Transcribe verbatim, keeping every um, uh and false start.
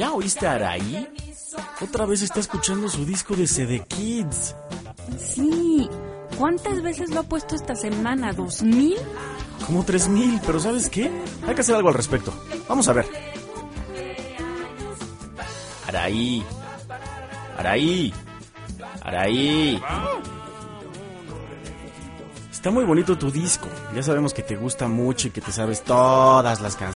¿Ya oíste a Araí? Otra vez está escuchando su disco de C D Kids. Sí. ¿Cuántas veces lo ha puesto esta semana? ¿Dos mil? Como tres mil, pero ¿sabes qué? Hay que hacer algo al respecto. Vamos a ver. Araí. Araí. Araí. Está muy bonito tu disco. Ya sabemos que te gusta mucho y que te sabes todas las canciones.